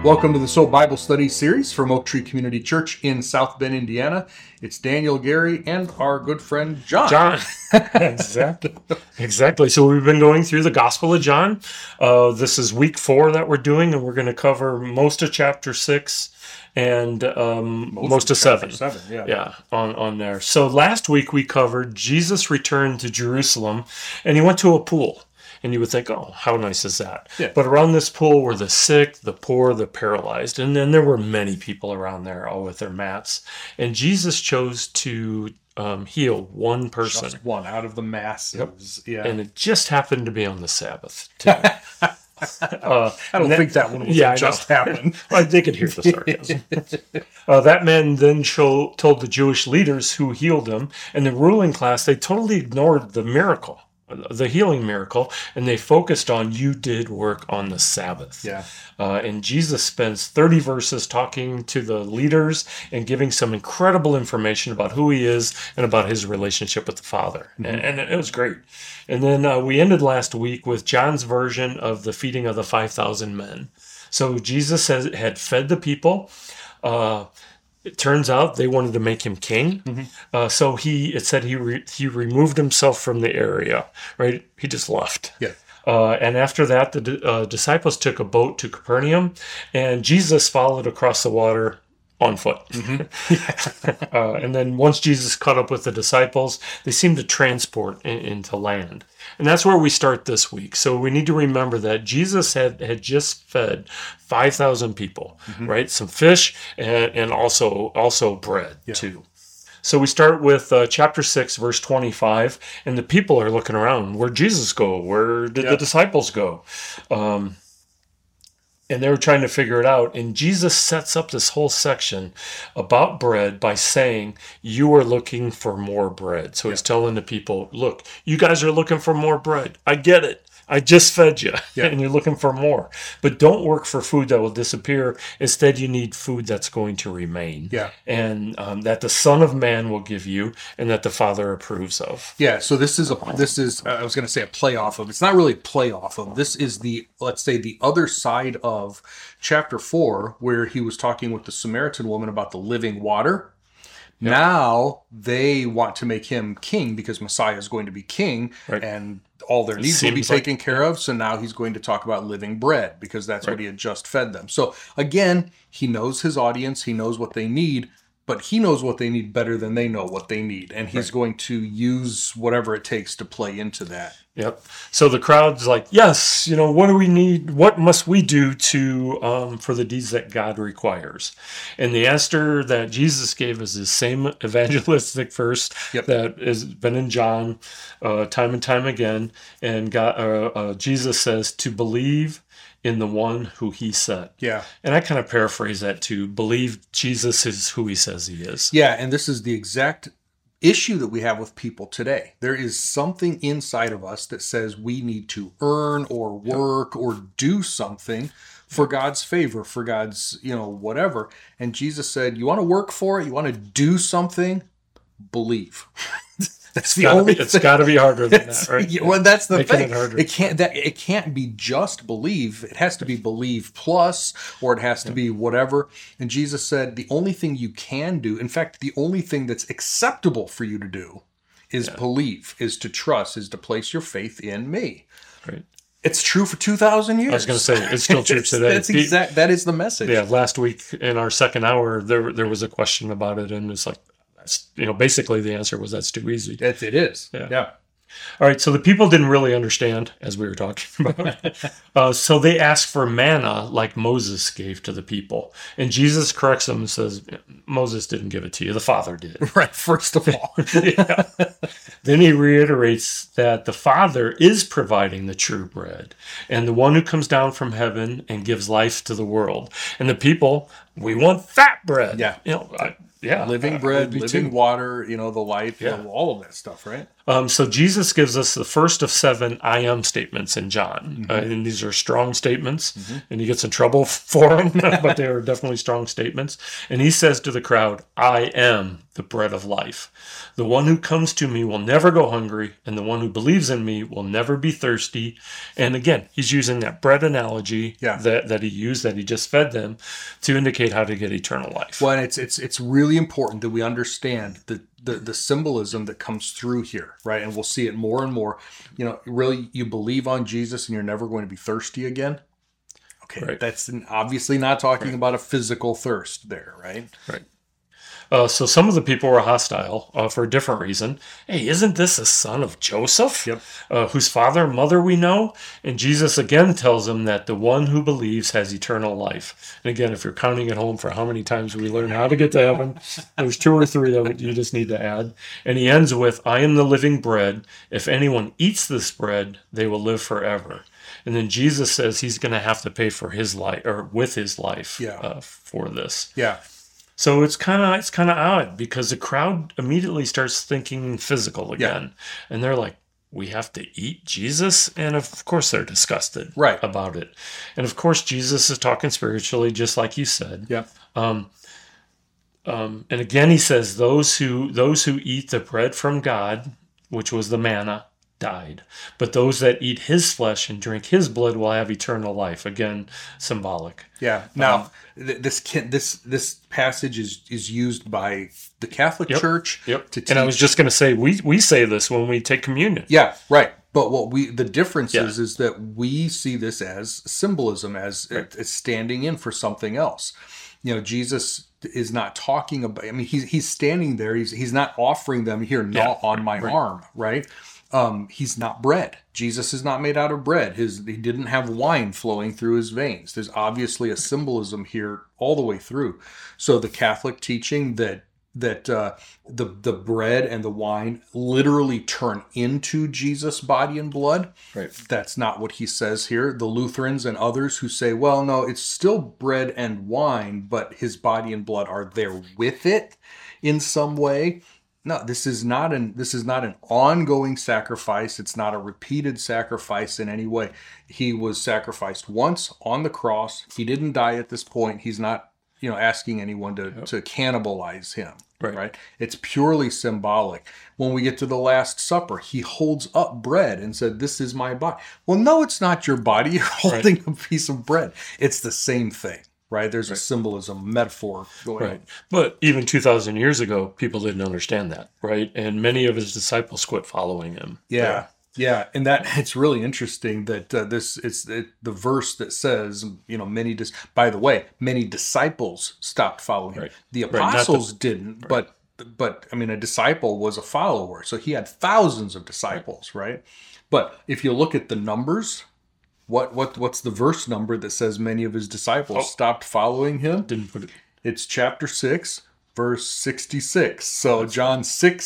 Welcome to the Soul Bible Study series from Oak Tree Community Church in South Bend, Indiana. It's Daniel, Gary, and our good friend John. John, exactly. So we've been going through the Gospel of John. This is week 4 that we're doing, and we're going to cover most of chapter 6 and most of 7. Yeah, on there. So last week we covered Jesus returned to Jerusalem, and he went to a pool. And you would think, oh, how nice is that? Yeah. But around this pool were the sick, the poor, the paralyzed. And then there were many people around there, all with their mats. And Jesus chose to heal one person. Just one out of the masses. Yep. Yeah. And it just happened to be on the Sabbath, too. I don't think that one was just happened. Well, they could hear the sarcasm. That man then told the Jewish leaders who healed him, and the ruling class, they totally ignored the miracle. The healing miracle, and they focused on you did work on the Sabbath. Yeah. And Jesus spends 30 verses talking to the leaders and giving some incredible information about who he is and about his relationship with the Father. Mm-hmm. And it was great. And then we ended last week with John's version of the feeding of the 5,000 men. So Jesus had fed the people. It turns out they wanted to make him king. Mm-hmm. So it said he removed himself from the area, right? He just left. Yeah. And after that, the disciples took a boat to Capernaum, and Jesus followed across the water on foot. Mm-hmm. And then once Jesus caught up with the disciples, they seemed to transport into land. And that's where we start this week. So we need to remember that Jesus had just fed 5,000 people, mm-hmm. right? Some fish and also bread, too. So we start with chapter 6, verse 25, and the people are looking around. Where'd Jesus go? Where did the disciples go? And they were trying to figure it out. And Jesus sets up this whole section about bread by saying, you are looking for more bread. So he's telling the people, look, you guys are looking for more bread. I get it. I just fed you, and you're looking for more. But don't work for food that will disappear. Instead, you need food that's going to remain. Yeah. And that the Son of Man will give you, and that the Father approves of. Yeah, so this is I was going to say a play off of. It's not really play off of. This is let's say the other side of chapter 4, where he was talking with the Samaritan woman about the living water. Yep. Now they want to make him king because Messiah is going to be king, right. And all their needs will be taken care of. So now he's going to talk about living bread because that's what he had just fed them. So again, he knows his audience. He knows what they need, but he knows what they need better than they know what they need. And he's going to use whatever it takes to play into that. Yep. So the crowd's like, yes, what do we need? What must we do for the deeds that God requires? And the answer that Jesus gave is the same evangelistic verse that has been in John time and time again. And Jesus says to believe in the one who he sent. Yeah. And I kind of paraphrase that to believe Jesus is who he says he is. Yeah. And this is the exact issue that we have with people today. There is something inside of us that says we need to earn or work or do something for God's favor, for God's, whatever. And Jesus said, you want to work for it? You want to do something? Believe. That's the only thing. It's got to be harder than that, right? Well, that's the thing. It can't be just believe. It has to be believe plus, or it has to be whatever. And Jesus said the only thing you can do, in fact, the only thing that's acceptable for you to do is believe, is to trust, is to place your faith in me. Right. It's true for 2,000 years. I was going to say, it's still true today. That is the message. Yeah, last week in our second hour, there was a question about it, and it's like, basically the answer was that's too easy. It is. Yeah. All right. So the people didn't really understand, as we were talking about. So they asked for manna like Moses gave to the people. And Jesus corrects them and says, Moses didn't give it to you. The Father did. Right. First of all. Then he reiterates that the Father is providing the true bread and the one who comes down from heaven and gives life to the world. And the people, we want fat bread. Yeah. Living bread, living water, the light, all of that stuff, right? So Jesus gives us the first of 7 I am statements in John. Mm-hmm. And these are strong statements, and he gets in trouble for them, but they are definitely strong statements. And he says to the crowd, I am the bread of life. The one who comes to me will never go hungry, and the one who believes in me will never be thirsty. And again, he's using that bread analogy that he used, that he just fed them, to indicate how to get eternal life. Well, and it's really important that we understand the symbolism that comes through here, right? And we'll see it more and more. Really, you believe on Jesus and you're never going to be thirsty again. Okay, right. That's obviously not talking about a physical thirst there, right? Right. So some of the people were hostile for a different reason. Hey, isn't this a son of Joseph? Yep. Whose father and mother we know? And Jesus again tells them that the one who believes has eternal life. And again, if you're counting at home for how many times we learn how to get to heaven, there's 2 or 3 that you just need to add. And he ends with, I am the living bread. If anyone eats this bread, they will live forever. And then Jesus says he's going to have to pay for his life, or with his life, for this. Yeah. So it's kind of odd, because the crowd immediately starts thinking physical again, and they're like, "We have to eat Jesus," and of course they're disgusted about it. And of course Jesus is talking spiritually, just like you said. Yeah. And again he says, "Those who eat the bread from God, which was the manna, died. But those that eat his flesh and drink his blood will have eternal life." Again, symbolic. Yeah. Now, this passage is used by the Catholic Church to teach. And I was just going to say, we say this when we take communion. Yeah, right. But the difference is that we see this as symbolism, as standing in for something else. Jesus is not talking about. I mean, he's standing there. He's not offering them, here, gnaw on my arm, right? He's not bread. Jesus is not made out of bread. He didn't have wine flowing through his veins. There's obviously a symbolism here all the way through. So the Catholic teaching that the bread and the wine literally turn into Jesus' body and blood. Right. That's not what he says here. The Lutherans and others who say, well, no, it's still bread and wine, but his body and blood are there with it in some way. No, this is not an ongoing sacrifice. It's not a repeated sacrifice in any way. He was sacrificed once on the cross. He didn't die at this point. He's not, asking anyone to cannibalize him. Right? It's purely symbolic. When we get to the Last Supper, he holds up bread and said, "This is my body." Well, no, it's not your body. You're holding a piece of bread. It's the same thing. Right? There's a symbolism, metaphor going on. But even 2,000 years ago, people didn't understand that, right? And many of his disciples quit following him. Yeah. And that it's really interesting that the verse that says, by the way, many disciples stopped following him. Right. The apostles didn't, but I mean, a disciple was a follower. So he had thousands of disciples, right? But if you look at the numbers, what's the verse number that says many of his disciples stopped following him? Didn't put it. It's chapter 6, verse 66. So John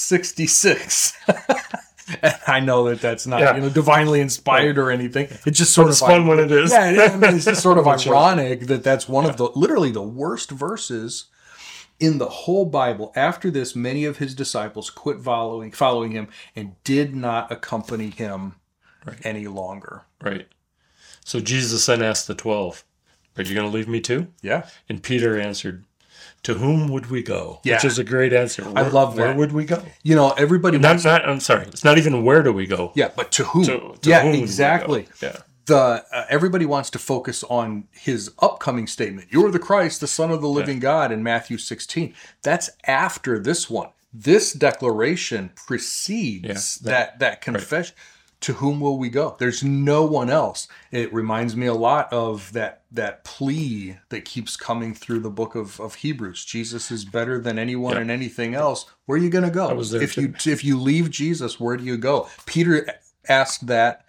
6:66. And I know that's not divinely inspired or anything. It's just sort of fun when it is. It's just sort of ironic that's one of literally the worst verses in the whole Bible. After this, many of his disciples quit following him and did not accompany him any longer. Right. So Jesus then asked the 12, "Are you going to leave me too?" Yeah. And Peter answered, "To whom would we go?" Yeah. Which is a great answer. I love that. Where would we go? Everybody. I'm sorry. It's not even where do we go. Yeah, but to whom? To whom exactly. Yeah. Everybody wants to focus on his upcoming statement. "You're the Christ, the Son of the living God," in Matthew 16. That's after this one. This declaration precedes that confession. Right. To whom will we go? There's no one else. It reminds me a lot of that plea that keeps coming through the book of Hebrews. Jesus is better than anyone and anything else. Where are you going to go? If you leave Jesus, where do you go? Peter asked that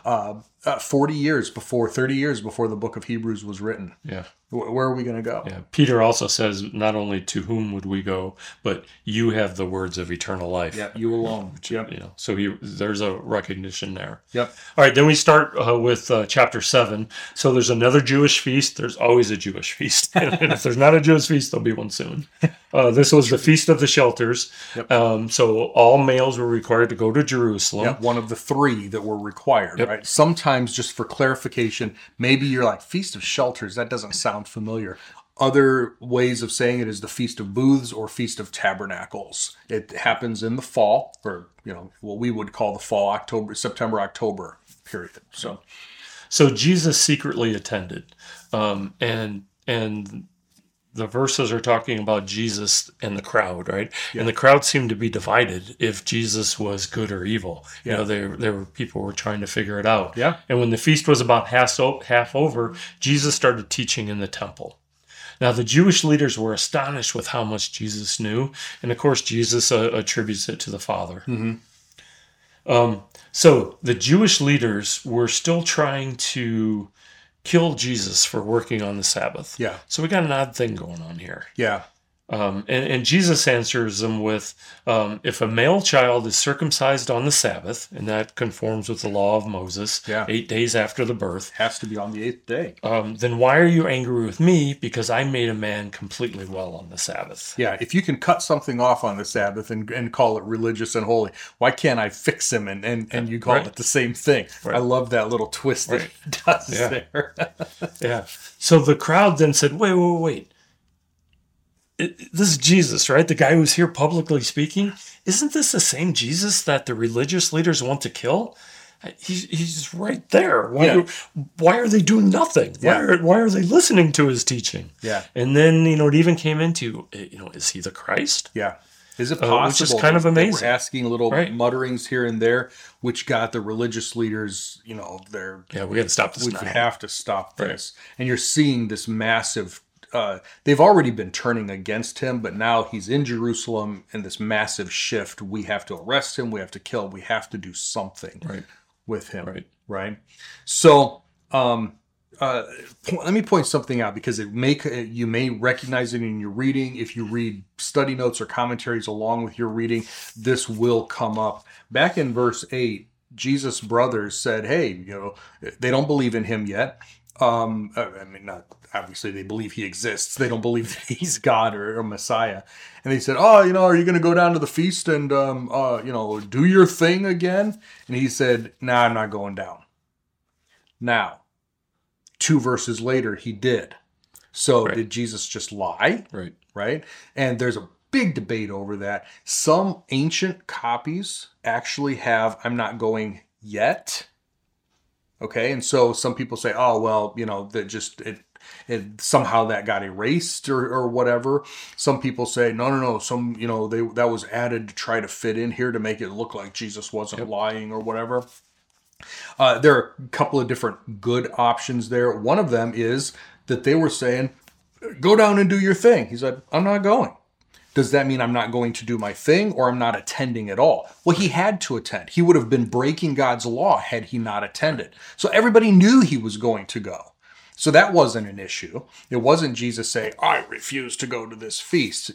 30 years before the book of Hebrews was written. Yeah. Where are we going to go? Yeah. Peter also says not only to whom would we go, but you have the words of eternal life. Yeah, you alone. Yep. So there's a recognition there. Yep. All right, then we start with chapter 7. So there's another Jewish feast. There's always a Jewish feast. And if there's not a Jewish feast, there'll be one soon. This was the Feast of the Shelters. Yep. So all males were required to go to Jerusalem. Yep. One of the 3 that were required, right? Sometimes, just for clarification, maybe you're like, Feast of Shelters, that doesn't sound familiar. Other ways of saying it is the Feast of Booths or Feast of Tabernacles. It happens in the fall, or what we would call the fall, September, October period. So Jesus secretly attended, and the verses are talking about Jesus and the crowd, right? Yeah. And the crowd seemed to be divided if Jesus was good or evil. Yeah. There were people who were trying to figure it out. Yeah. And when the feast was about half over, Jesus started teaching in the temple. Now, the Jewish leaders were astonished with how much Jesus knew. And of course, Jesus attributes it to the Father. Mm-hmm. So the Jewish leaders were still trying to kill Jesus for working on the Sabbath. Yeah. So we got an odd thing going on here. Yeah. And Jesus answers them with, if a male child is circumcised on the Sabbath, and that conforms with the law of Moses, 8 days after the birth. Has to be on the 8th day. Then why are you angry with me? Because I made a man completely well on the Sabbath. Yeah, if you can cut something off on the Sabbath and call it religious and holy, why can't I fix him and you call it the same thing? Right. I love that little twist that he does there. Yeah. So the crowd then said, wait. This is Jesus, right? The guy who's here publicly speaking. Isn't this the same Jesus that the religious leaders want to kill? He's right there. Why are they doing nothing? Yeah. Why are they listening to his teaching? Yeah. And then, it even came into, is he the Christ? Yeah. Is it possible? Which is kind of amazing. We're asking little mutterings here and there, which got the religious leaders, we got to stop this. We have to stop this. And you're seeing this massive they've already been turning against him, but now he's in Jerusalem and this massive shift. We have to arrest him. We have to kill him. We have to do something with him. Right. So let me point something out, because you may recognize it in your reading. If you read study notes or commentaries along with your reading, this will come up. Back in verse 8, Jesus' brothers said, hey, they don't believe in him yet. Not obviously, they believe he exists. They don't believe that he's God or Messiah. And they said, are you going to go down to the feast and, do your thing again? And he said, nah, I'm not going down. Now, 2 verses later, he did. So did Jesus just lie? Right. And there's a big debate over that. Some ancient copies actually have, I'm not going yet. Okay, and so some people say, oh, well, that just, it somehow that got erased or whatever. Some people say, no, that was added to try to fit in here to make it look like Jesus wasn't lying or whatever. There are a couple of different good options there. One of them is that they were saying, go down and do your thing. He said, I'm not going. Does that mean I'm not going to do my thing, or I'm not attending at all? Well, he had to attend. He would have been breaking God's law had he not attended. So everybody knew he was going to go. So that wasn't an issue. It wasn't Jesus saying, I refuse to go to this feast.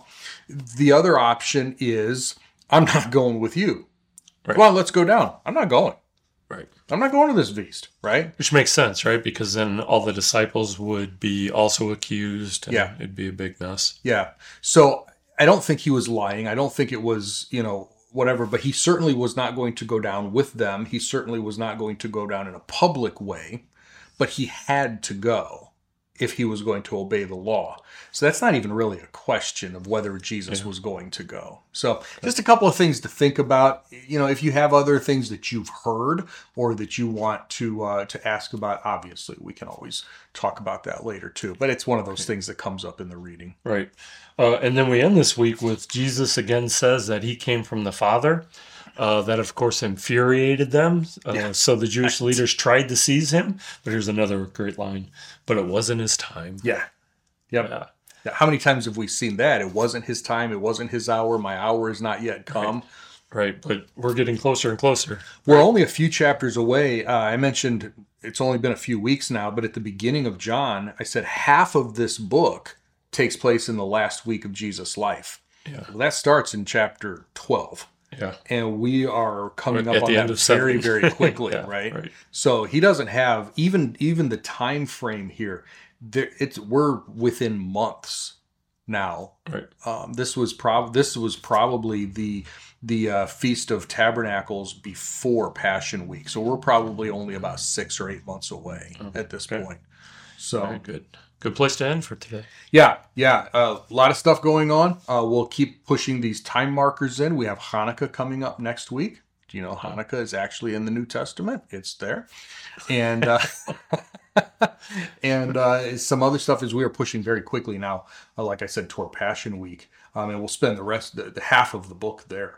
The other option is, I'm not going with you. Come on, let's go down. I'm not going. I'm not going to this feast, right? Which makes sense, right? Because then all the disciples would be also accused, and it'd be a big mess. Yeah. So I don't think he was lying. I don't think it was, whatever, but he certainly was not going to go down with them. He certainly was not going to go down in a public way, but he had to go if he was going to obey the law. So that's not even really a question of whether Jesus was going to go. So just a couple of things to think about. If you have other things that you've heard or that you want to ask about, obviously we can always talk about that later too. But it's one of those things that comes up in the reading. Right. And then we end this week with Jesus again says that he came from the Father. That, of course, infuriated them. So the Jewish leaders tried to seize him. But here's another great line. But it wasn't his time. Yeah. Yep. Yeah. How many times have we seen that? It wasn't his time. It wasn't his hour. My hour is not yet come. Right. But we're getting closer and closer. We're only a few chapters away. I mentioned it's only been a few weeks now, but at the beginning of John, I said half of this book takes place in the last week of Jesus' life. Yeah. Well, that starts in chapter 12. Yeah. And we are coming up on that very, very quickly, right? So he doesn't have even the time frame here. We're within months now. Right. This was probably the Feast of Tabernacles before Passion Week. So we're probably only about 6 or 8 months away at this point. So very good. Good place to end for today. Yeah. A lot of stuff going on. We'll keep pushing these time markers in. We have Hanukkah coming up next week. Do you know Hanukkah is actually in the New Testament? It's there. And some other stuff is we are pushing very quickly now, like I said, toward Passion Week. And we'll spend the rest, the half of the book there.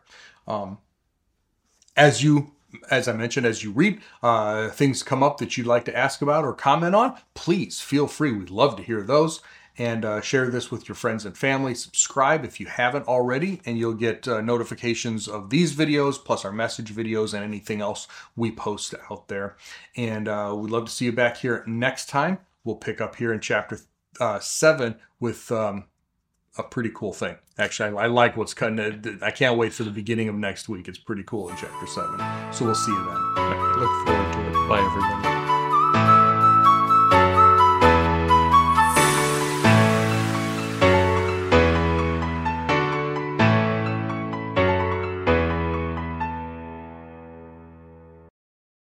As I mentioned, as you read, things come up that you'd like to ask about or comment on, please feel free. We'd love to hear those. And share this with your friends and family. Subscribe if you haven't already, and you'll get notifications of these videos, plus our message videos and anything else we post out there. And we'd love to see you back here next time. We'll pick up here in chapter 7 with a pretty cool thing. Actually, I like what's coming. I can't wait for the beginning of next week. It's pretty cool in chapter 7. So we'll see you then. Look forward to it. Bye, everybody.